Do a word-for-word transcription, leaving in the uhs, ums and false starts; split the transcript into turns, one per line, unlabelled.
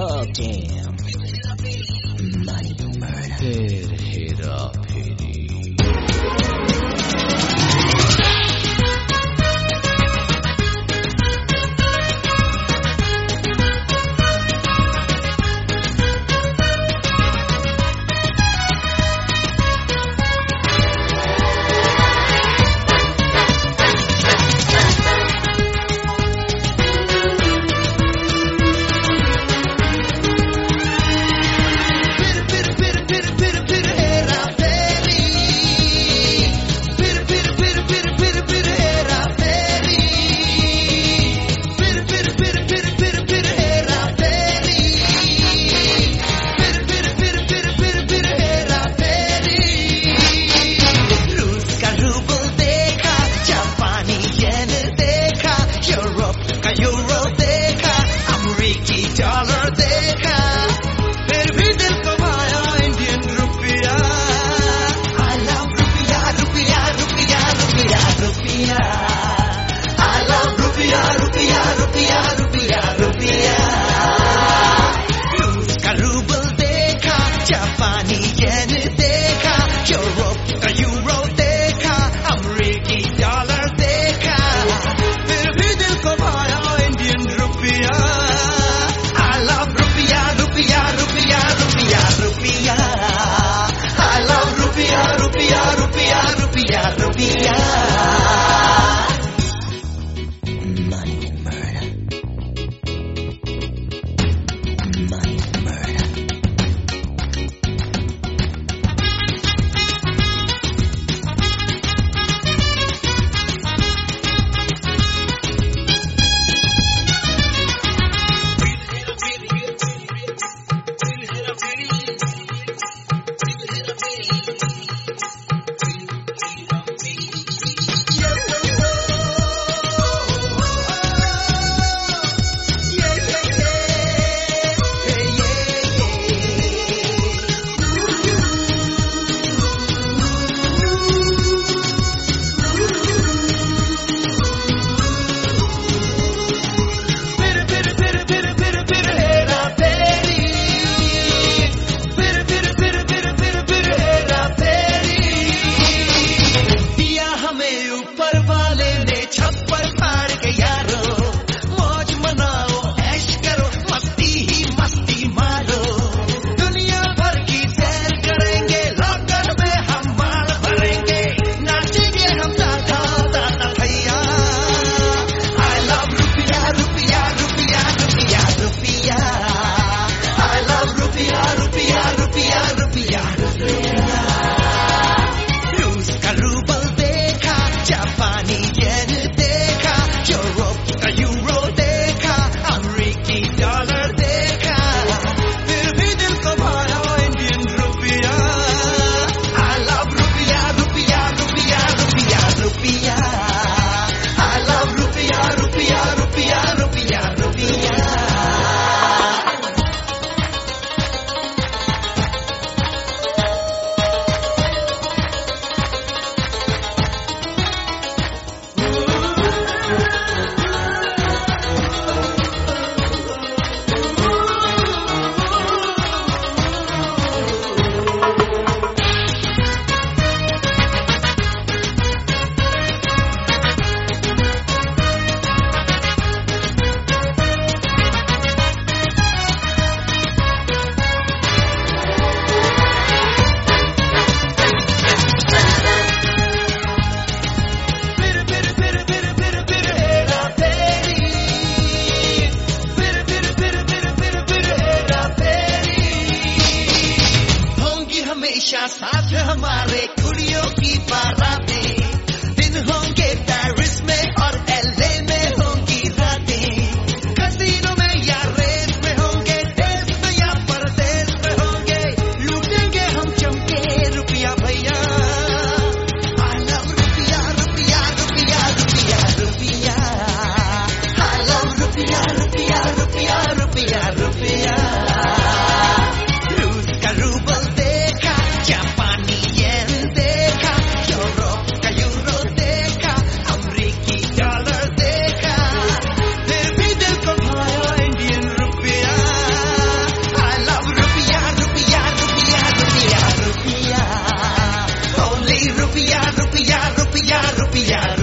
Oh, damn. Money murder.
Hit, hit up, pity.
साथ हमारे कुड़ियों की बारातें, दिन होंगे पेरिस में और एलए में होंगी रातें, कसीनो में या रेस में होंगे, देश में या परदेश में होंगे, लूटेंगे हम चमके रुपया भैया। I love रुपया रुपया रुपया रुपया रुपया, I love रुपया रुपया रुपया रुपया रुपया। रूस का रूबल देखा, जापानी येन देखा, यूरोप रुपया रुपया रुपया रुपया